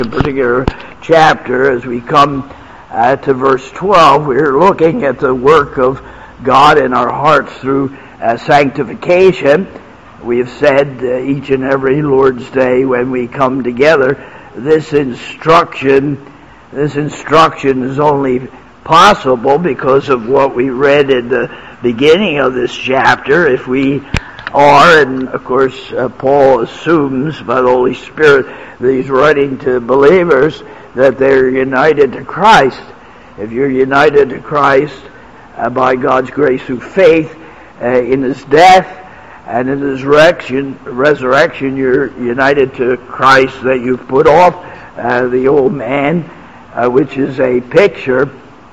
a particular chapter. As we come to verse 12, we're looking at the work of God in our hearts through sanctification. We have said each and every Lord's Day when we come together, this instruction is only possible because of what we read in the beginning of this chapter. If we are, and of course Paul assumes by the Holy Spirit that he's writing to believers that they're united to Christ. If you're united to Christ by God's grace through faith in His death and in His resurrection, you're united to Christ, that you've put off the old man, which is a picture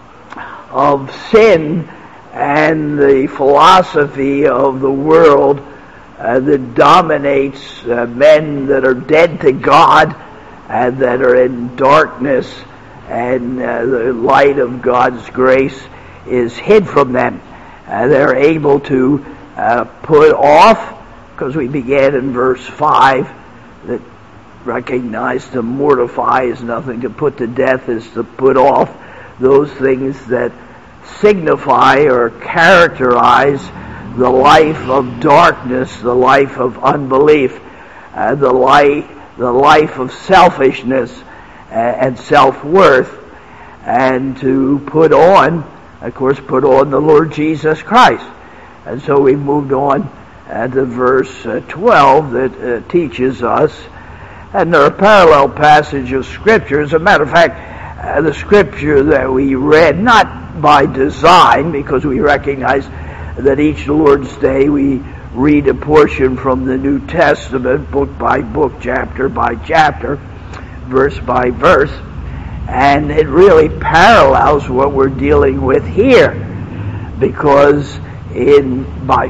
of sin and the philosophy of the world that dominates men that are dead to God and that are in darkness, and the light of God's grace is hid from them. They're able to put off, because we began in verse 5, that recognize to mortify is nothing, to put to death is to put off those things that signify or characterize the life of darkness, the life of unbelief, the life of selfishness and self-worth, and to put on, of course, put on the Lord Jesus Christ. And so we moved on to verse 12 that teaches us, and there are parallel passages of Scripture. As a matter of fact, the Scripture that we read, not by design, because we recognize that each Lord's Day we read a portion from the New Testament, book by book, chapter by chapter, verse by verse, and it really parallels what we're dealing with here, because in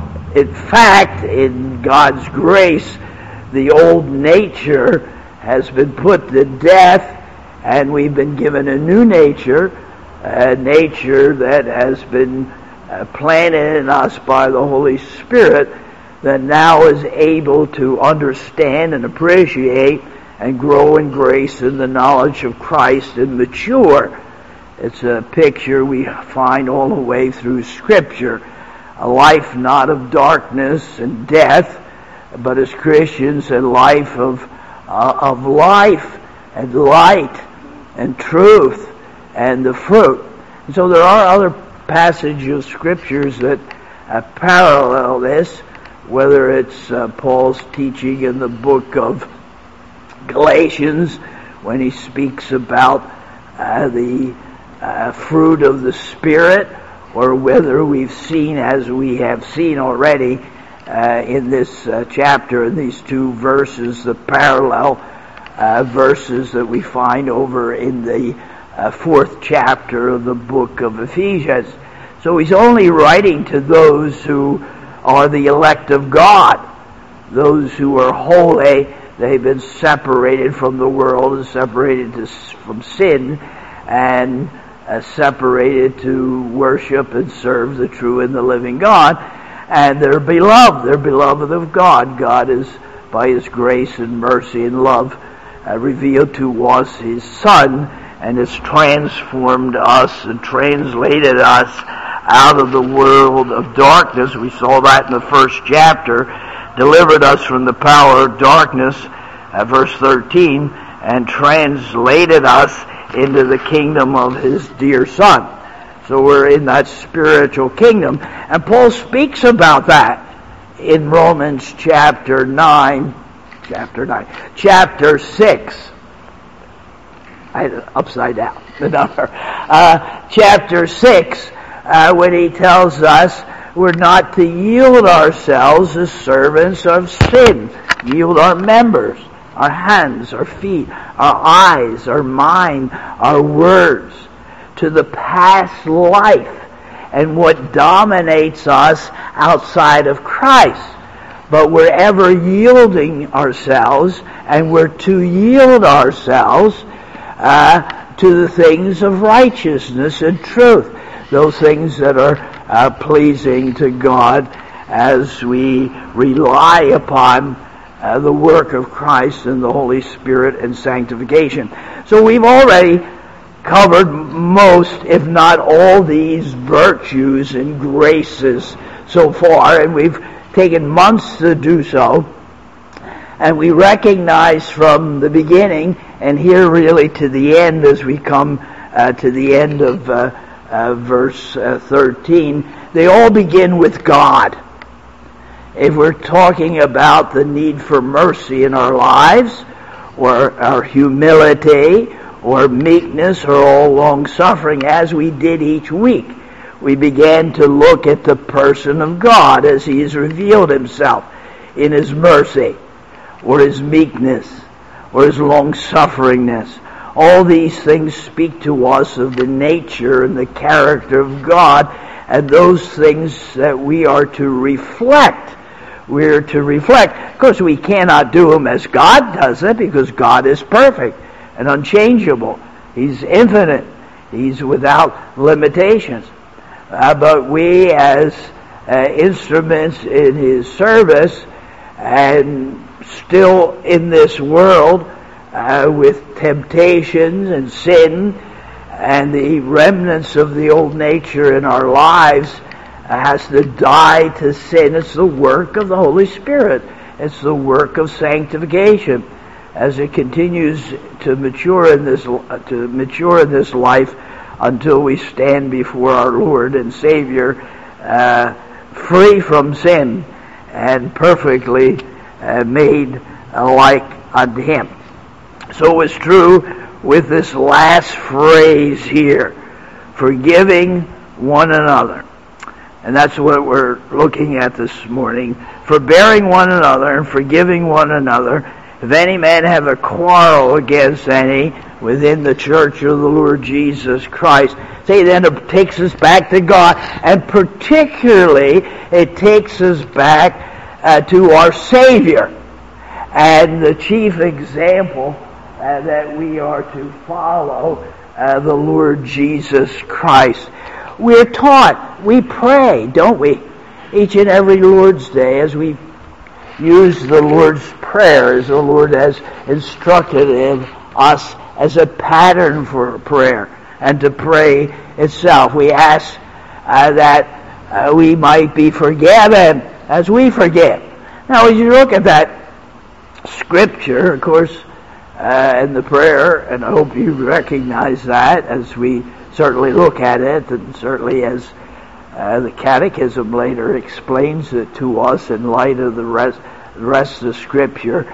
fact, in God's grace, the old nature has been put to death, and we've been given a new nature, a nature that has been planted in us by the Holy Spirit, that now is able to understand and appreciate and grow in grace in the knowledge of Christ and mature. It's a picture we find all the way through Scripture. A life not of darkness and death, but as Christians, a life of life and light and truth and the fruit. And so there are other passages of Scriptures that parallel this, whether it's Paul's teaching in the book of Galatians when he speaks about the fruit of the Spirit, or whether we've seen, as we have seen already in this chapter, in these two verses, the parallel verses that we find over in the fourth chapter of the book of Ephesians. So he's only writing to those who are the elect of God, those who are holy. They've been separated from the world, and separated from sin, and separated to worship and serve the true and the living God. And they're beloved of God. God is, by His grace and mercy and love, revealed to us His Son, and has transformed us and translated us out of the world of darkness. We saw that in the first chapter. Delivered us from the power of darkness, verse 13, and translated us into the kingdom of His dear Son. So we're in that spiritual kingdom. And Paul speaks about that in Romans chapter 6. I had it upside down, the number. Chapter 6, when he tells us we're not to yield ourselves as servants of sin. Yield our members, our hands, our feet, our eyes, our mind, our words, to the past life and what dominates us outside of Christ. But we're ever yielding ourselves, and we're to yield ourselves to the things of righteousness and truth, those things that are pleasing to God, as we rely upon the work of Christ and the Holy Spirit and sanctification. So we've already covered most, if not all, these virtues and graces so far, and we've taken months to do so. And we recognize from the beginning, and here really to the end as we come to the end of verse 13, they all begin with God. If we're talking about the need for mercy in our lives, or our humility, or meekness, or all long-suffering, as we did each week, we began to look at the person of God as He has revealed Himself in His mercy, or His meekness, or His long-sufferingness. All these things speak to us of the nature and the character of God, and those things that we are to reflect. We're to reflect. Of course, we cannot do them as God does it, because God is perfect and unchangeable. He's infinite. He's without limitations. But we, as instruments in His service, and still in this world, with temptations and sin, and the remnants of the old nature in our lives, has to die to sin. It's the work of the Holy Spirit. It's the work of sanctification as it continues to mature in this life until we stand before our Lord and Savior, free from sin and perfectly made like unto Him. So it's true with this last phrase here, forgiving one another. And that's what we're looking at this morning. Forbearing one another and forgiving one another. If any man have a quarrel against any within the church of the Lord Jesus Christ. See, then it takes us back to God. And particularly, it takes us back to our Savior. And the chief example that we are to follow, the Lord Jesus Christ. We're taught, we pray, don't we? Each and every Lord's Day, as we use the Lord's Prayer, as the Lord has instructed us as a pattern for prayer and to pray itself. We ask that we might be forgiven as we forgive. Now, as you look at that scripture, of course, and the prayer, and I hope you recognize that as we certainly look at it, and certainly as the Catechism later explains it to us in light of the rest of Scripture,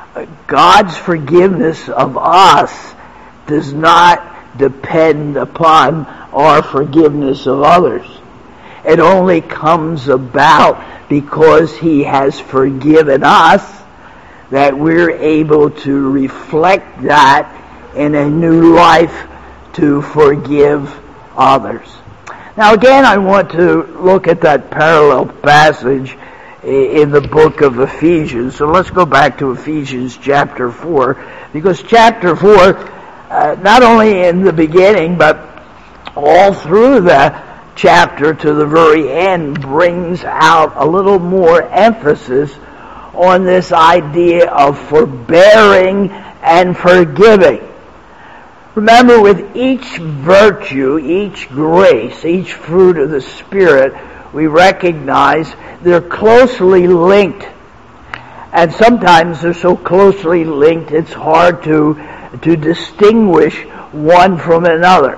God's forgiveness of us does not depend upon our forgiveness of others. It only comes about because He has forgiven us, that we're able to reflect that in a new life to forgive others. Now again, I want to look at that parallel passage in the book of Ephesians. So let's go back to Ephesians chapter 4, because chapter 4, not only in the beginning, but all through the chapter to the very end, brings out a little more emphasis on this idea of forbearing and forgiving. Remember, with each virtue, each grace, each fruit of the Spirit, we recognize they're closely linked. And sometimes they're so closely linked, it's hard to distinguish one from another.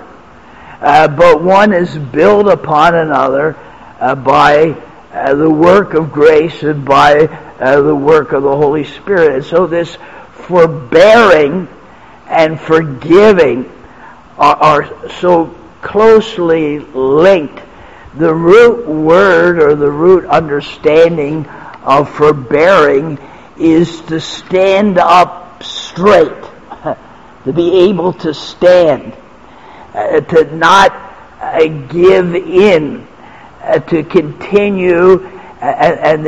But one is built upon another by the work of grace and by the work of the Holy Spirit. And so this forbearing and forgiving are so closely linked. The root word or the root understanding of forbearing is to stand up straight, to be able to stand, to not give in, to continue, and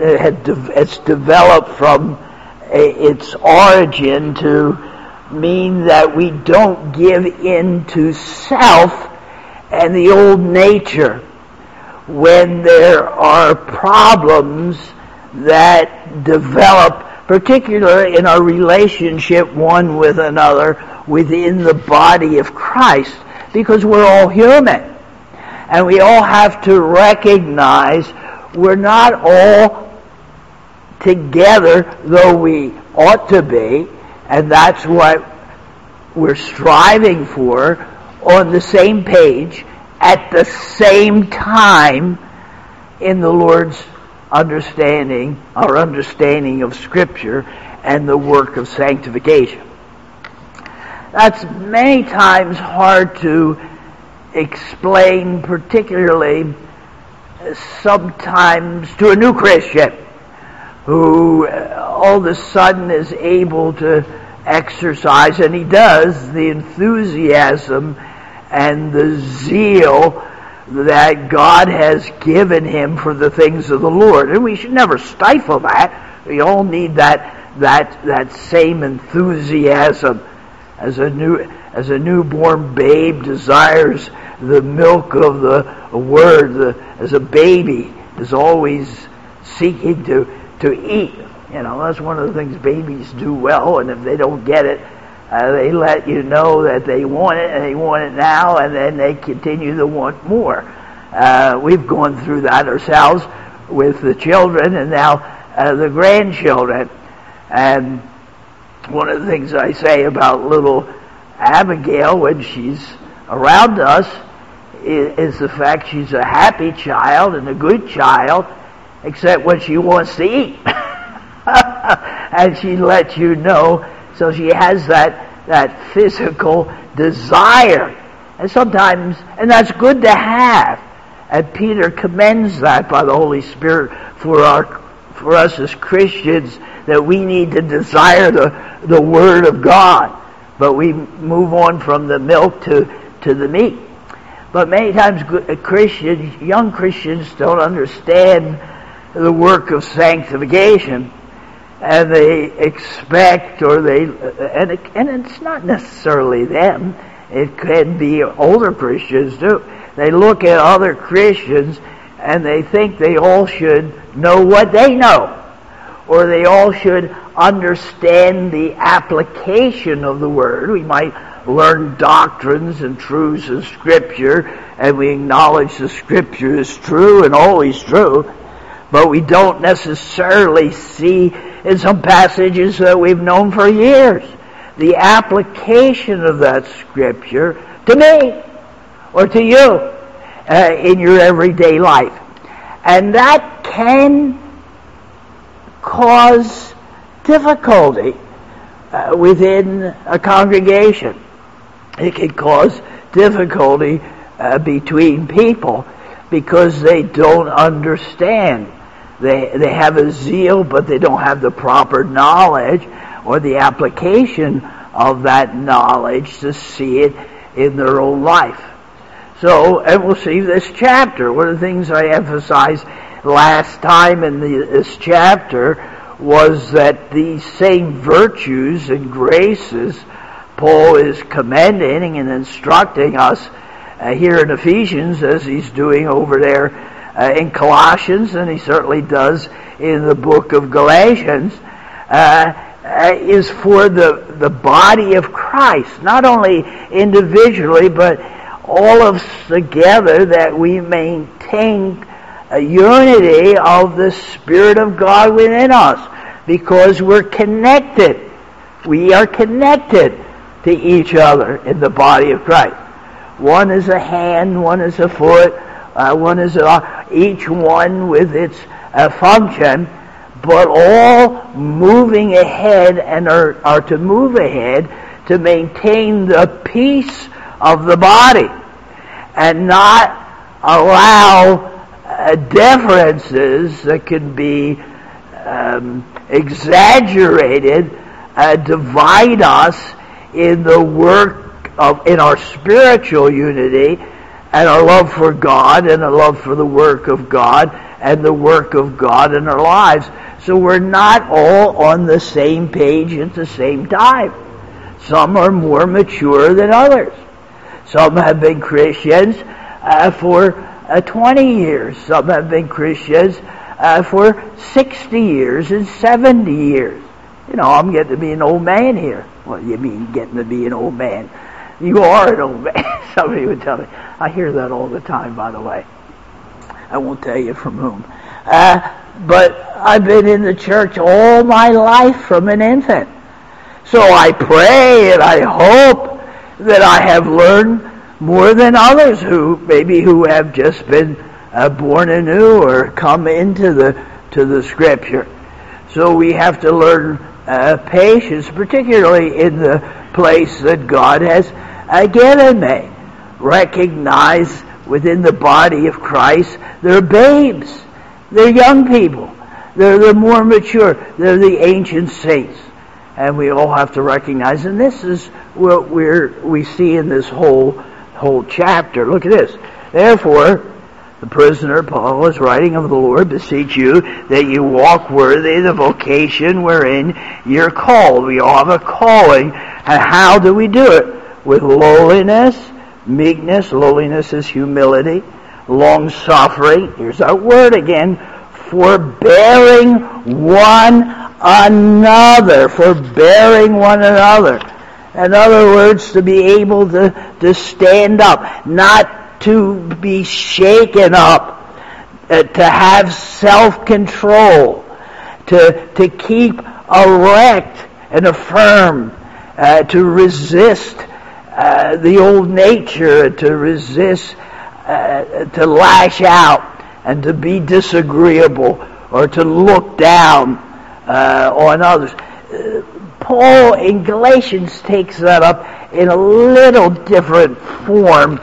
it's developed from its origin to mean that we don't give in to self and the old nature when there are problems that develop particularly in our relationship one with another within the body of Christ, because we're all human. And we all have to recognize we're not all together, though we ought to be, and that's what we're striving for, on the same page at the same time in the Lord's understanding, our understanding of Scripture and the work of sanctification. That's many times hard to explain, particularly sometimes to a new Christian who all of a sudden is able to exercise, and he does, the enthusiasm and the zeal that God has given him for the things of the Lord. And we should never stifle that. We all need that same enthusiasm as a newborn babe desires the milk of the Word, as a baby is always seeking to eat. You know, that's one of the things babies do well, and if they don't get it, they let you know that they want it, and they want it now, and then they continue to want more. We've gone through that ourselves with the children, and now the grandchildren. And one of the things I say about little Abigail when she's around us is the fact she's a happy child and a good child, except when she wants to eat. And she lets you know, so she has that physical desire. And sometimes, and that's good to have. And Peter commends that by the Holy Spirit for us as Christians, that we need to desire the Word of God. But we move on from the milk to the meat. But many times Christians, young Christians, don't understand the work of sanctification, and they expect, and it's not necessarily them. It can be older Christians too. They look at other Christians and they think they all should know what they know, or they all should understand the application of the Word. We might learn doctrines and truths of Scripture, and we acknowledge the Scripture is true and always true, but we don't necessarily see in some passages that we've known for years the application of that Scripture to me or to you in your everyday life. And that can cause difficulty within a congregation. It can cause difficulty between people because they don't understand. They have a zeal, but they don't have the proper knowledge or the application of that knowledge to see it in their own life. So, and we'll see this chapter. One of the things I emphasized last time in this chapter was that these same virtues and graces Paul is commending and instructing us here in Ephesians, as he's doing over there in Colossians, and he certainly does in the book of Galatians, is for the body of Christ, not only individually, but all of us together, that we maintain a unity of the Spirit of God within us, because we're connected. We are connected to each other in the body of Christ. One is a hand, one is a foot, one is each one with its function, but all moving ahead and are to move ahead to maintain the peace of the body and not allow differences that can be exaggerated divide us in the work in our spiritual unity and our love for God and a love for the work of God and the work of God in our lives. So we're not all on the same page at the same time. Some are more mature than others. Some have been Christians for 20 years. Some have been Christians for 60 years and 70 years. I'm getting to be an old man here. What do you mean getting to be an old man? You are an old man. Somebody would tell me. I hear that all the time, by the way. I won't tell you from whom. But I've been in the church all my life from an infant. So I pray and I hope that I have learned more than others who have just been born anew or come into the Scripture. So we have to learn patience, particularly in the place that God has given me. Recognize within the body of Christ, they're babes, they're young people, they're the more mature, they're the ancient saints. And we all have to recognize, and this is what we see in this whole chapter. Look at this. Therefore, the prisoner Paul is writing of the Lord, beseech you that you walk worthy the vocation wherein you're called. We all have a calling. And how do we do it? With lowliness, meekness. Lowliness is humility. Long-suffering. Here's that word again. Forbearing one another. Forbearing one another. In other words, to be able to stand up, not to be shaken up, to have self-control, to keep erect and affirm, to resist the old nature, to resist, to lash out, and to be disagreeable, or to look down on others. Paul in Galatians takes that up in a little different form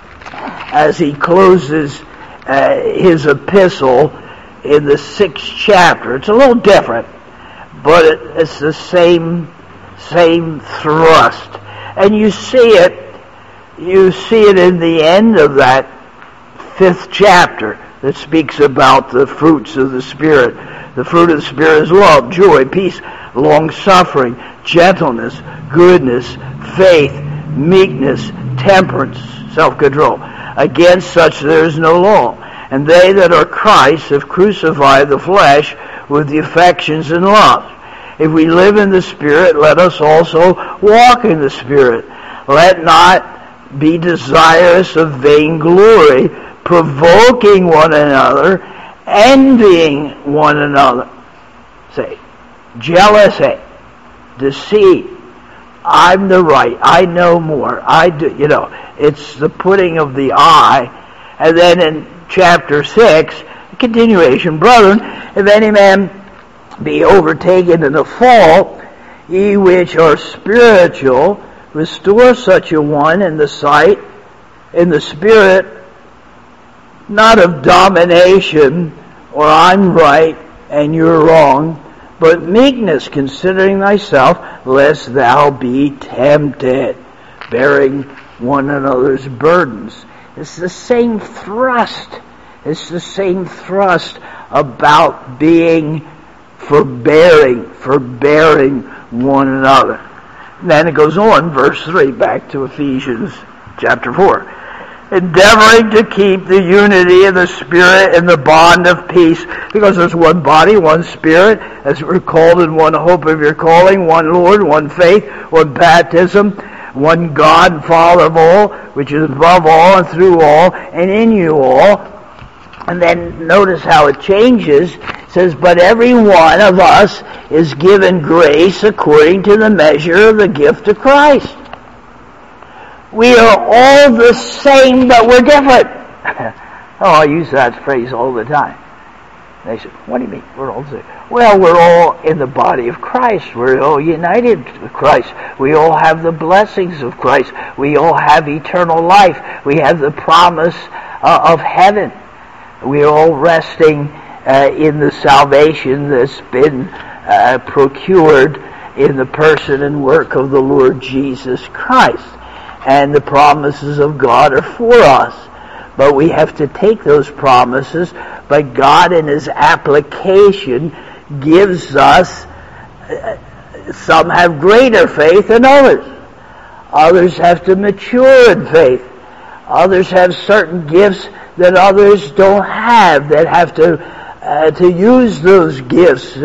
as he closes his epistle in the 6th chapter. It's a little different, but it's the same thrust. And you see it in the end of that 5th chapter that speaks about the fruits of the Spirit. The fruit of the Spirit is love, joy, peace, long-suffering, gentleness, goodness, faith, meekness, temperance, self-control. Against such there is no law. And they that are Christ have crucified the flesh with the affections and lusts. If we live in the Spirit, let us also walk in the Spirit. Let not be desirous of vainglory, provoking one another, envying one another. Say, jealousy, deceit. I'm the right. I know more. I do. It's the putting of the I. And then in chapter 6, continuation, brethren, if any man be overtaken in a fault, ye which are spiritual, restore such a one in the sight, in the spirit, not of domination, or I'm right and you're wrong, but meekness, considering thyself, lest thou be tempted, bearing one another's burdens. It's the same thrust. It's the same thrust about being forbearing one another. And then it goes on, verse 3, back to Ephesians chapter 4. Endeavoring to keep the unity of the Spirit in the bond of peace, because there's one body, one Spirit, as we're called in one hope of your calling, one Lord, one faith, one baptism, one God and Father of all, which is above all and through all and in you all. And then notice how it changes. It says, but every one of us is given grace according to the measure of the gift of Christ. We are all the same, but we're different. I use that phrase all the time. They say, what do you mean? We're all the same. Well, we're all in the body of Christ. We're all united with Christ. We all have the blessings of Christ. We all have eternal life. We have the promise of heaven. We're all resting in the salvation that's been procured in the person and work of the Lord Jesus Christ. And the promises of God are for us. But we have to take those promises, but God in His application gives us, some have greater faith than others. Others have to mature in faith. Others have certain gifts that others don't have, that have to use those gifts and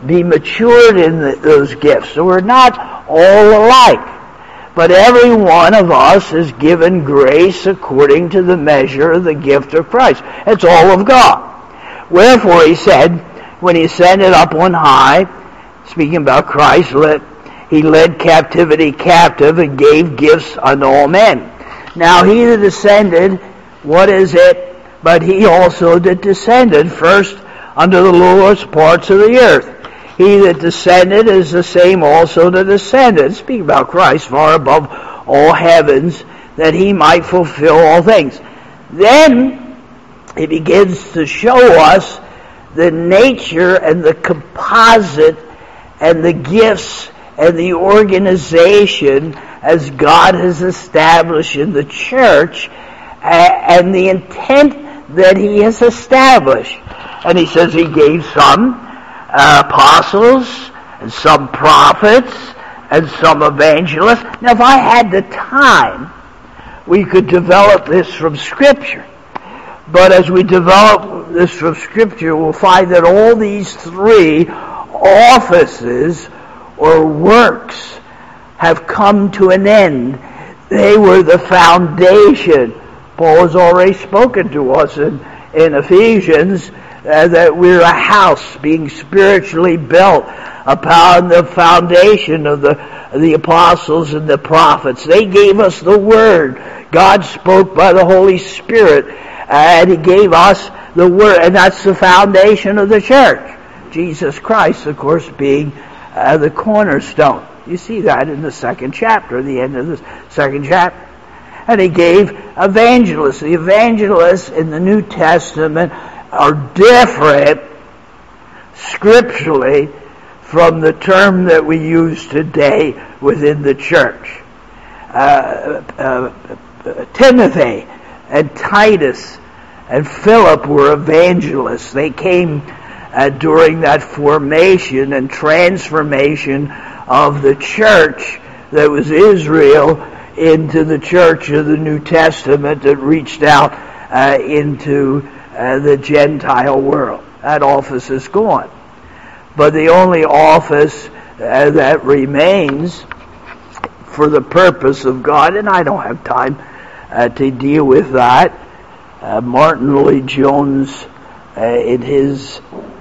be matured in those gifts. So we're not all alike. But every one of us is given grace according to the measure of the gift of Christ. It's all of God. Wherefore he said, when he ascended up on high, speaking about Christ, he led captivity captive and gave gifts unto all men. Now he that ascended, what is it? But he also that descended first unto the lowest parts of the earth. He that descended is the same also that ascended, speaking about Christ, far above all heavens, that he might fulfill all things. Then he begins to show us the nature and the composite and the gifts and the organization as God has established in the church, and the intent that he has established. And he says he gave some apostles, and some prophets, and some evangelists. Now, if I had the time, we could develop this from Scripture. But as we develop this from Scripture, we'll find that all these three offices or works have come to an end. They were the foundation. Paul has already spoken to us in Ephesians that we're a house being spiritually built upon the foundation of the apostles and the prophets. They gave us the Word. God spoke by the Holy Spirit, and he gave us the Word, and that's the foundation of the church. Jesus Christ, of course, being the cornerstone. You see that in the second chapter, the end of the second chapter. And he gave evangelists. The evangelists in the New Testament are different scripturally from the term that we use today within the church. Timothy and Titus and Philip were evangelists. They came during that formation and transformation of the church that was Israel into the church of the New Testament that reached out into the Gentile world. That office is gone. But the only office that remains for the purpose of God, and I don't have time to deal with that, Martin Lloyd-Jones in his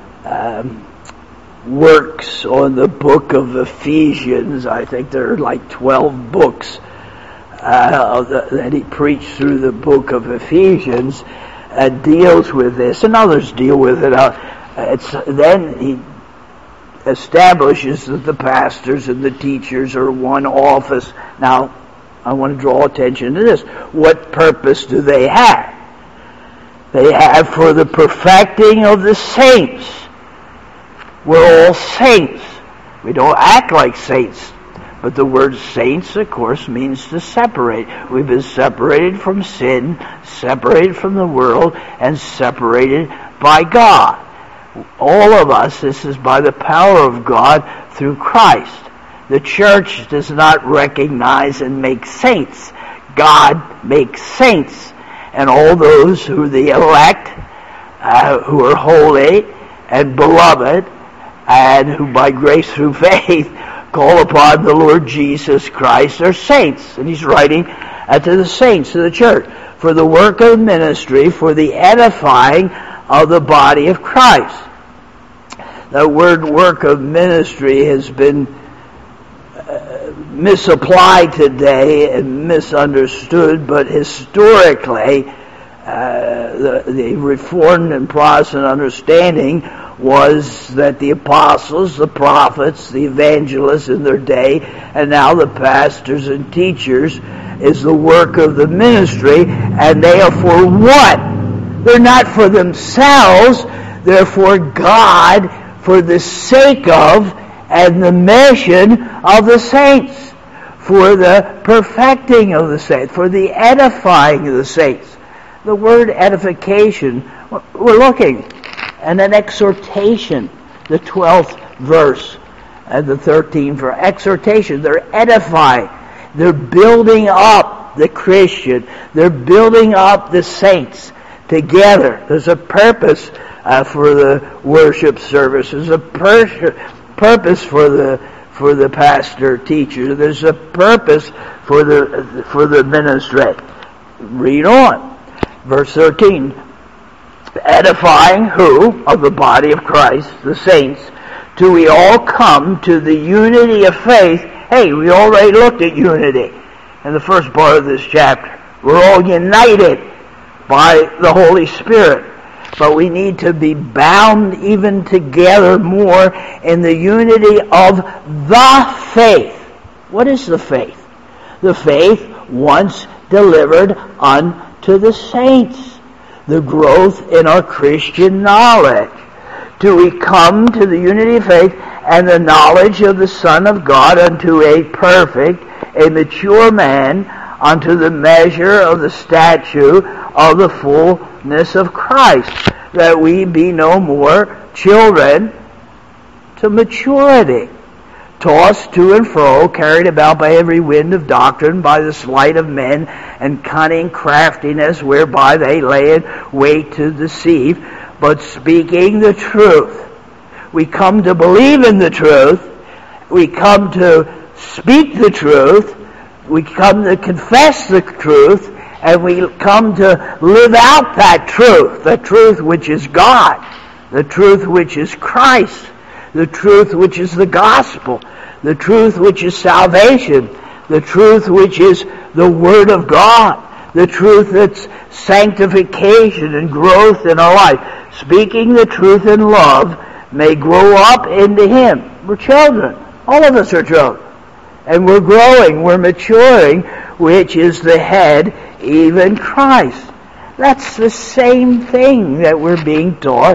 works on the book of Ephesians, I think there are like 12 books that he preached through the book of Ephesians, deals with this, and others deal with it. Then he establishes that the pastors and the teachers are one office. Now, I want to draw attention to this. What purpose do they have? They have for the perfecting of the saints. We're all saints. We don't act like saints. But the word saints, of course, means to separate. We've been separated from sin, separated from the world, and separated by God. All of us, this is by the power of God through Christ. The church does not recognize and make saints. God makes saints. And all those who are the elect, who are holy and beloved, and who by grace through faith call upon the Lord Jesus Christ are saints. And he's writing to the saints of the church for the work of ministry, for the edifying of the body of Christ. The word work of ministry has been misapplied today and misunderstood, but historically the Reformed and Protestant understanding was that the apostles, the prophets, the evangelists in their day, and now the pastors and teachers is the work of the ministry, and they are for what? They're not for themselves, they're for God, for the sake of and the mission of the saints, for the perfecting of the saints, for the edifying of the saints. The word edification, we're looking, and an exhortation, the 12th verse and the 13th verse. Exhortation, they're edifying, they're building up the Christian, they're building up the saints together. There's a purpose for the worship service. There's a purpose for the pastor teacher. There's a purpose for the ministry. Read on. Verse 13. Edifying who? Of the body of Christ, the saints, till we all come to the unity of faith. Hey, we already looked at unity in the first part of this chapter. We're all united by the Holy Spirit. But we need to be bound even together more in the unity of the faith. What is the faith? The faith once delivered unto the saints. The growth in our Christian knowledge. Till we come to the unity of faith and the knowledge of the Son of God unto a perfect, a mature man, unto the measure of the stature of the fullness of Christ, that we be no more children to maturity, tossed to and fro, carried about by every wind of doctrine, by the sleight of men, and cunning craftiness, whereby they lay in wait to deceive, but speaking the truth. We come to believe in the truth. We come to speak the truth. We come to confess the truth. And we come to live out that truth. The truth which is God. The truth which is Christ. The truth which is the gospel. The truth which is salvation. The truth which is the Word of God. The truth that's sanctification and growth in our life. Speaking the truth in love may grow up into Him. We're children. All of us are children. And we're growing, we're maturing, which is the head, even Christ. That's the same thing that we're being taught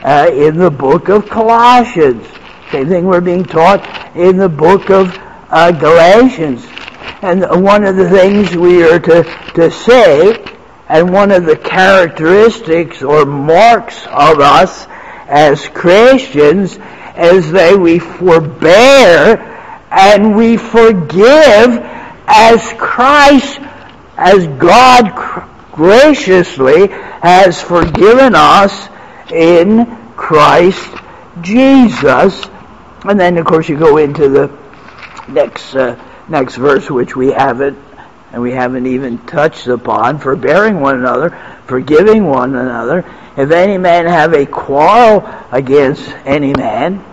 in the book of Colossians. Same thing we're being taught in the book of Galatians. And one of the things we are to say, and one of the characteristics or marks of us as Christians, is that we forbear and we forgive as Christ, as God graciously has forgiven us in Christ Jesus. And then, of course, you go into the next verse, which we haven't even touched upon. Forbearing one another, forgiving one another. If any man have a quarrel against any man,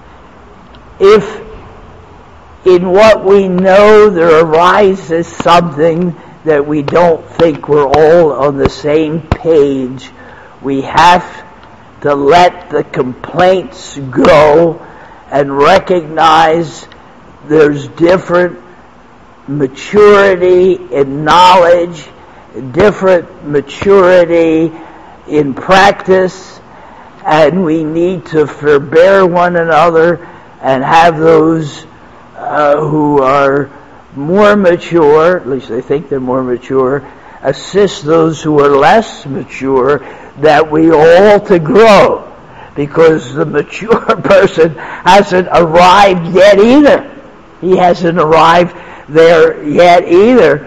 if in what we know there arises something that we don't think we're all on the same page, we have to let the complaints go and recognize there's different maturity in knowledge, different maturity in practice, and we need to forbear one another and have those who are more mature, at least they think they're more mature, assist those who are less mature, that we all to grow. Because the mature person hasn't arrived yet either. He hasn't arrived there yet either.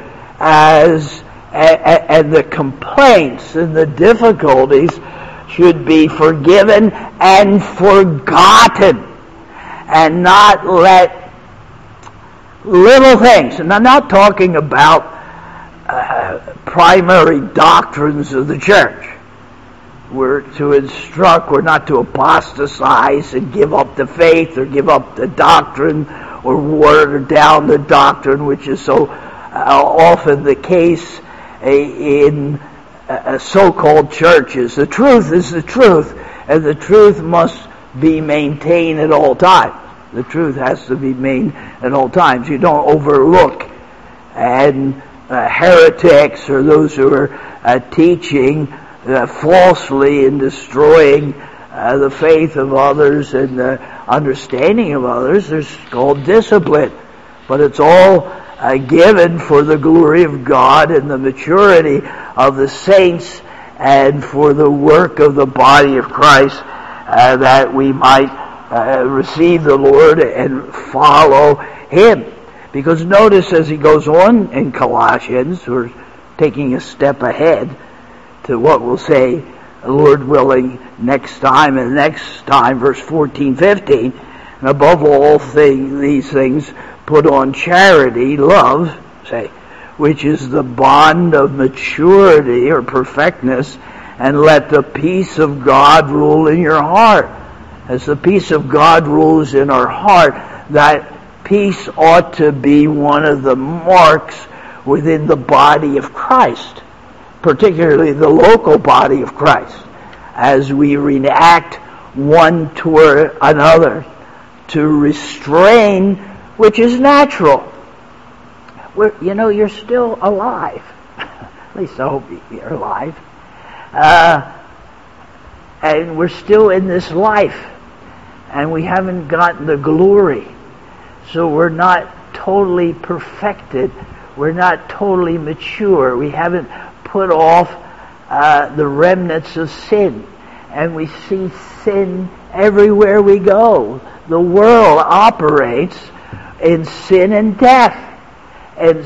And the complaints and the difficulties should be forgiven and forgotten. And not let little things, and I'm not talking about primary doctrines of the church. We're to instruct, we're not to apostatize and give up the faith or give up the doctrine or water down the doctrine, which is so often the case in so-called churches. The truth is the truth, and the truth must be maintained at all times. The truth has to be maintained at all times. You don't overlook and heretics or those who are teaching falsely and destroying the faith of others and the understanding of others. There's called discipline. But it's all given for the glory of God and the maturity of the saints and for the work of the body of Christ, that we might receive the Lord and follow Him. Because notice as he goes on in Colossians, we're taking a step ahead to what we'll say Lord willing, next time, verse 14, 15. And above all these things, put on charity, love, which is the bond of maturity or perfectness, and let the peace of God rule in your heart. As the peace of God rules in our heart, that peace ought to be one of the marks within the body of Christ, particularly the local body of Christ, as we react one toward another to restrain, which is natural. You're still alive. At least I hope you're alive. And we're still in this life, and we haven't gotten the glory. So we're not totally perfected. We're not totally mature. We haven't put off the remnants of sin. And we see sin everywhere we go. The world operates in sin and death, and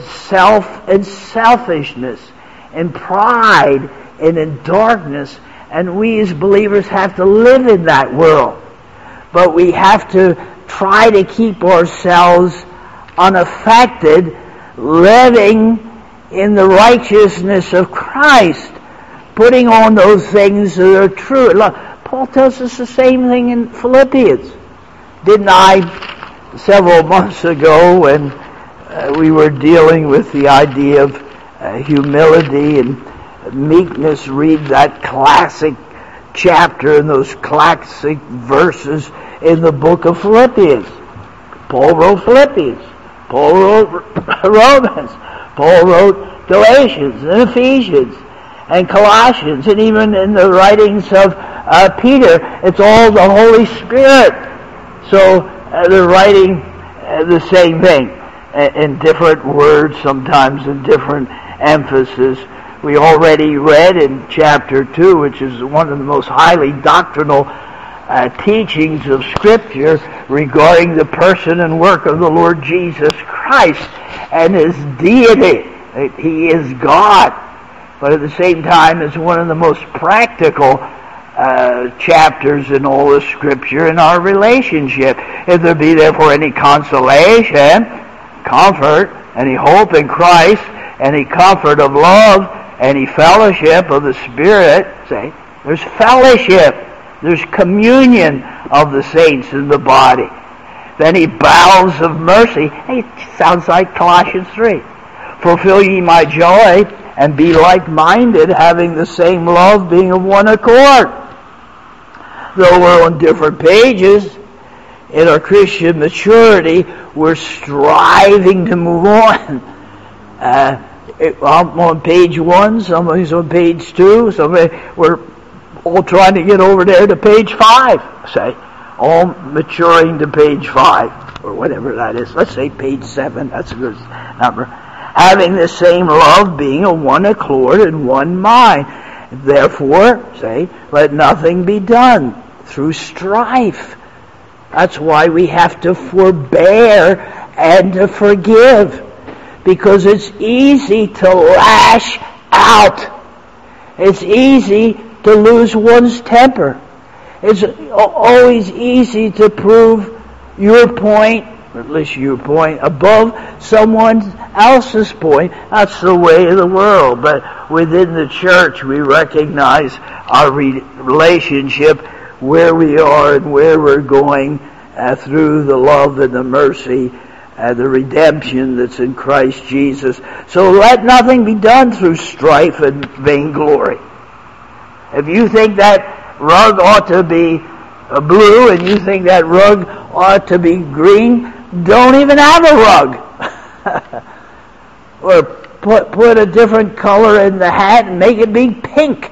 selfishness, and pride, and in darkness. And we as believers have to live in that world. But we have to try to keep ourselves unaffected, living in the righteousness of Christ, putting on those things that are true. Look, Paul tells us the same thing in Philippians. Didn't I, several months ago, when we were dealing with the idea of humility and meekness, read that classic chapter and those classic verses in the book of Philippians. Paul wrote Philippians. Paul wrote Romans. Paul wrote Galatians and Ephesians and Colossians, and even in the writings of Peter, it's all the Holy Spirit. So they're writing the same thing in different words, sometimes in different emphasis. We already read in chapter 2, which is one of the most highly doctrinal teachings of Scripture regarding the person and work of the Lord Jesus Christ and His deity. He is God. But at the same time, it's one of the most practical chapters in all the Scripture in our relationship. If there be therefore any consolation, comfort, any hope in Christ, any comfort of love, any fellowship of the Spirit, there's fellowship, there's communion of the saints in the body. Then he bowels of mercy. It sounds like Colossians 3. Fulfill ye my joy, and be like-minded, having the same love, being of one accord. Though we're on different pages, in our Christian maturity, we're striving to move on. I'm on page 1, somebody's on page 2, we're all trying to get over there to page 5, all maturing to page 5, or whatever that is. Let's say page 7, that's a good number. Having the same love, being of one accord and one mind. Therefore, let nothing be done through strife. That's why we have to forbear and to forgive. Because it's easy to lash out. It's easy to lose one's temper. It's always easy to prove your point, or at least your point, above someone else's point. That's the way of the world. But within the church, we recognize our relationship, where we are and where we're going through the love and the mercy, the redemption that's in Christ Jesus. So let nothing be done through strife and vainglory. If you think that rug ought to be blue and you think that rug ought to be green, don't even have a rug. Or put a different color in the hat and make it be pink.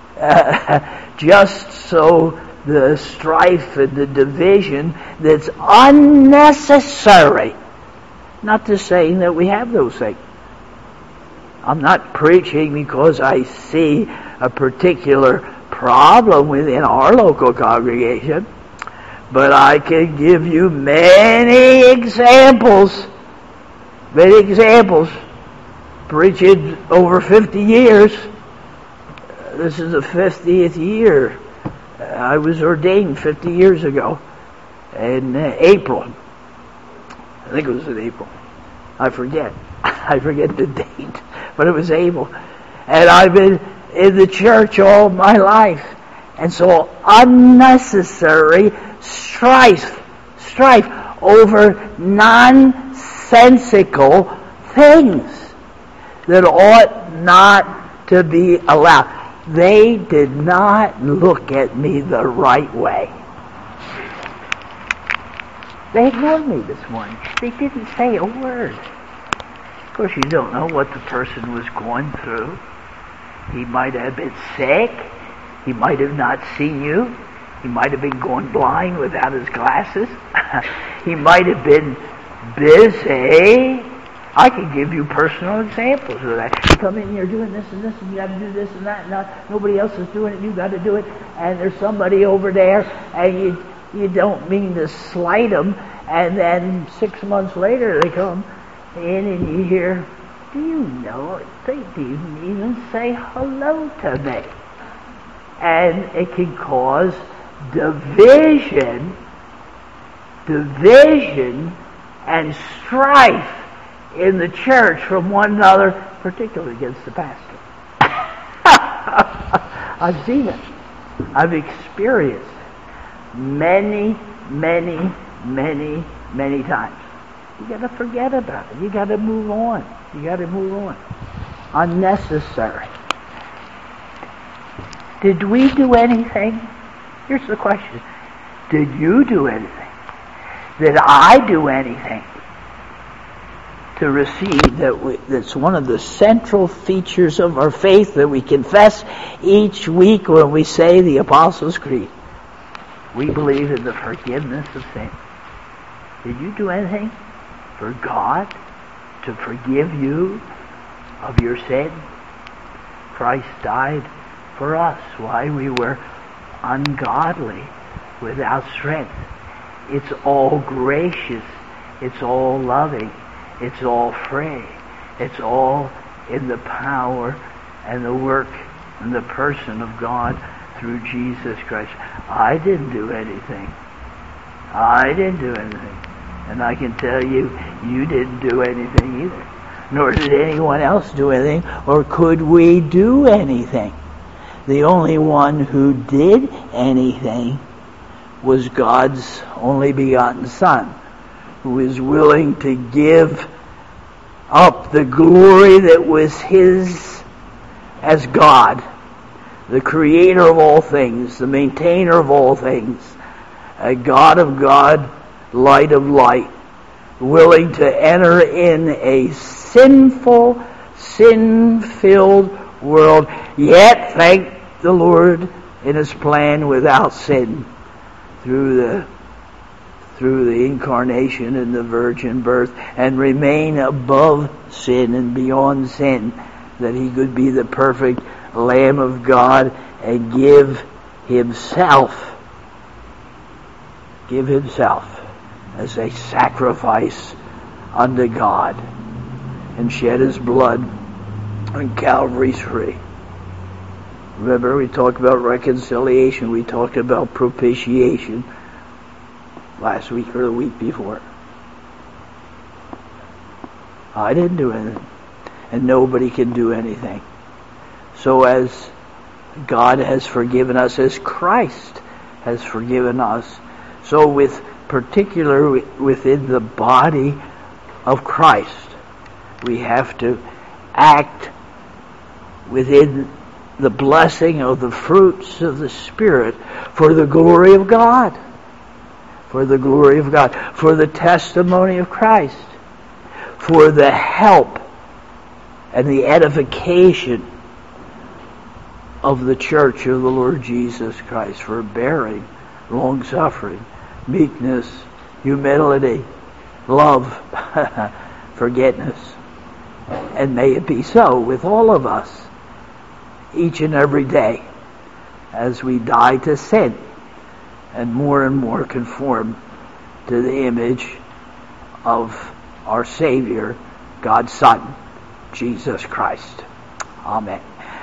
Just so the strife and the division that's unnecessary. Not to say that we have those things. I'm not preaching because I see a particular problem within our local congregation, but I can give you many examples, preaching over 50 years, This is the 50th year. I was ordained 50 years ago in April. I think it was in April. I forget. I forget the date, but it was April. And I've been in the church all my life. And so unnecessary strife over nonsensical things that ought not to be allowed. They did not look at me the right way. They ignored me this morning. They didn't say a word. Of course, you don't know what the person was going through. He might have been sick. He might have not seen you. He might have been going blind without his glasses. He might have been busy. I can give you personal examples of that. You come in, you're doing this and this, and you have to do this and that, and nobody else is doing it, you got to do it, and there's somebody over there, and you don't mean to slight them, and then 6 months later they come in and you hear, do you know, they didn't even say hello to me. And it can cause division and strife in the church from one another, particularly against the pastor. I've seen it. I've experienced it many times. You got to forget about it. You got to move on. Unnecessary. Did we do anything? Here's the question. Did you do anything? Did I do anything to receive that's one of the central features of our faith that we confess each week when we say the Apostles' Creed? We believe in the forgiveness of sin. Did you do anything for God to forgive you of your sin? Christ died for us while we were ungodly, without strength. It's all gracious. It's all loving. It's all free. It's all in the power and the work and the person of God through Jesus Christ. I didn't do anything. And I can tell you, you didn't do anything either. Nor did anyone else do anything, or could we do anything. The only one who did anything was God's only begotten Son, who is willing to give up the glory that was His as God, the creator of all things, the maintainer of all things, a God of God, light of light, willing to enter in a sinful, sin-filled world, yet, thank the Lord, in His plan without sin, through the incarnation and the virgin birth, and remain above sin and beyond sin, that He could be the perfect Lamb of God and give Himself as a sacrifice unto God, and shed His blood on Calvary's tree. Remember, we talked about reconciliation, we talked about propitiation last week or the week before. I didn't do anything, and nobody can do anything. So as God has forgiven us, as Christ has forgiven us, so particularly within the body of Christ, we have to act within the blessing of the fruits of the Spirit for the glory of God. For the glory of God. For the testimony of Christ. For the help and the edification of the church of the Lord Jesus Christ. For bearing, long-suffering, meekness, humility, love, forgiveness. And may it be so with all of us, each and every day, as we die to sin and more conform to the image of our Savior, God's Son, Jesus Christ. Amen.